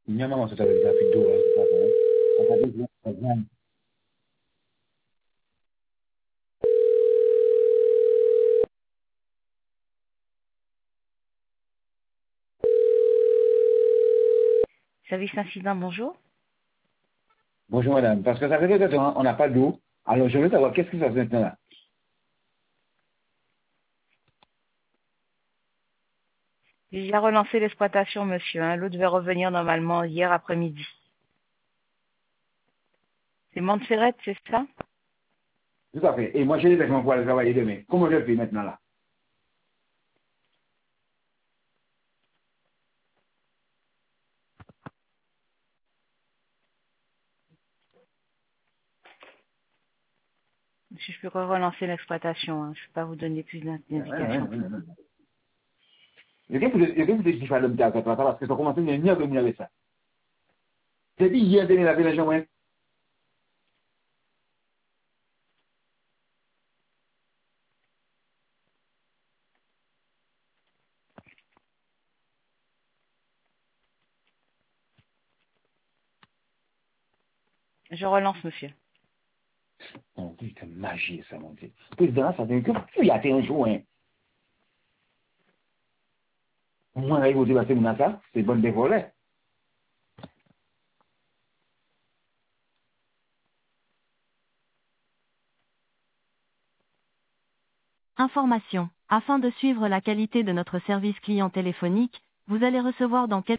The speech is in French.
Il y a un moment, c'est avec le trafic d'eau, hein, c'est pas vrai. On va dire, bien. Service incident, bonjour. Bonjour madame, parce que ça fait quelque temps, on n'a pas d'eau. Alors je veux savoir qu'est-ce qui se passe maintenant là. J'ai déjà relancé l'exploitation, monsieur. Hein. L'eau devait revenir normalement hier après-midi. C'est Montserrat, c'est ça? Tout à fait. Et moi j'ai des vêtements pour aller travailler demain. Comment je fais maintenant là? Monsieur, je peux relancer l'exploitation. Hein. Je ne peux pas vous donner plus d'indications que ça. Il y a quelqu'un qui dit faire le petit avec parce que ça commence à venir avec ça. C'est dit hier dernier la village ouais. Je relance, monsieur. Mon Dieu, c'est magie ça, mon Dieu. Président, ça veut dire que tu y as été un jour, hein. Moi, là, il vous dit, bah, c'est ça, c'est bonne des volets. Information. Afin de suivre la qualité de notre service client téléphonique, vous allez recevoir dans quelques